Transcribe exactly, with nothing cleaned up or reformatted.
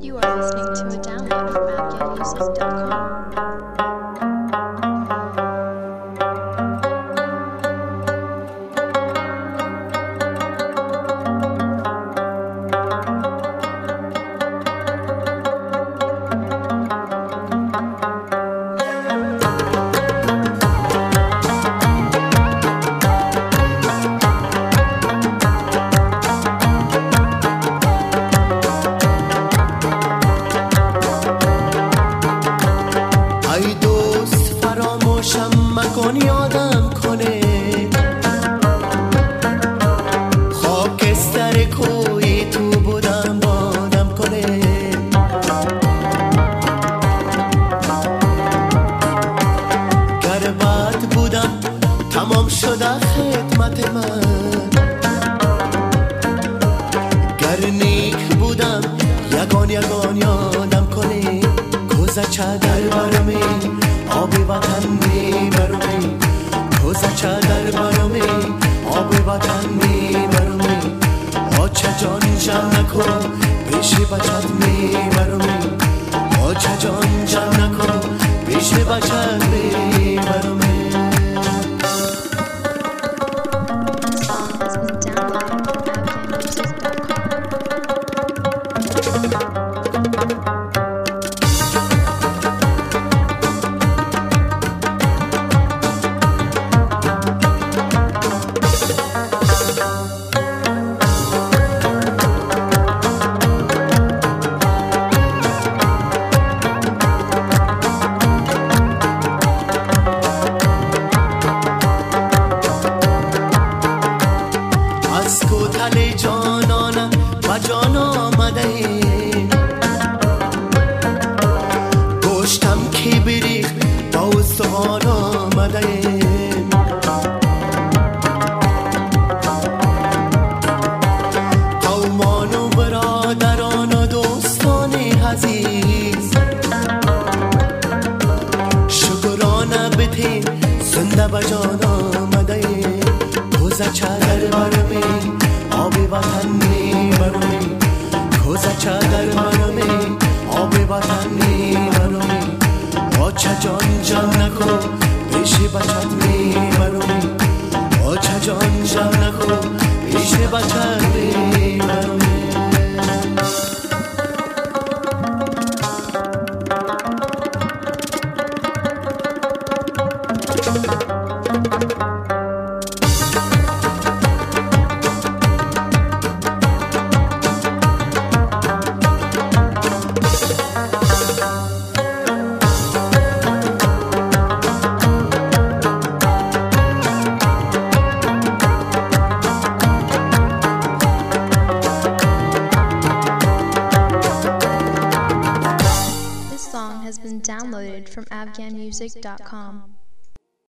You are listening to a download from afghan music dot com. مکن یادم کنه خاکستر کوی تو بودم بادم کنه گر بد بودم تمام شده خدمت من گر نیک بودم یگان یگان یادم کنه گذشته در برمی آب وطن میبرمی گذشته در برمی آب وطن میبرمی آچه جان جمع نکن پیش بچت میبرمی آچه جان جمع نکن پیش بچت میبرمی کوتل جانانم و جان آمده گوشتم کی بریخ با استخوان آمده قومان و برادران و دوستان عزیز شکرانه بتین زنده به جان آمده گذشته در برمی آب وطن میبرمی گذشته در برمی آب وطن میبرمی آچه جان جمع نکن پیش بچت میبرمی آچه جان جمع نکن پیش بچت میبرمی Has been downloaded from afghan music dot com.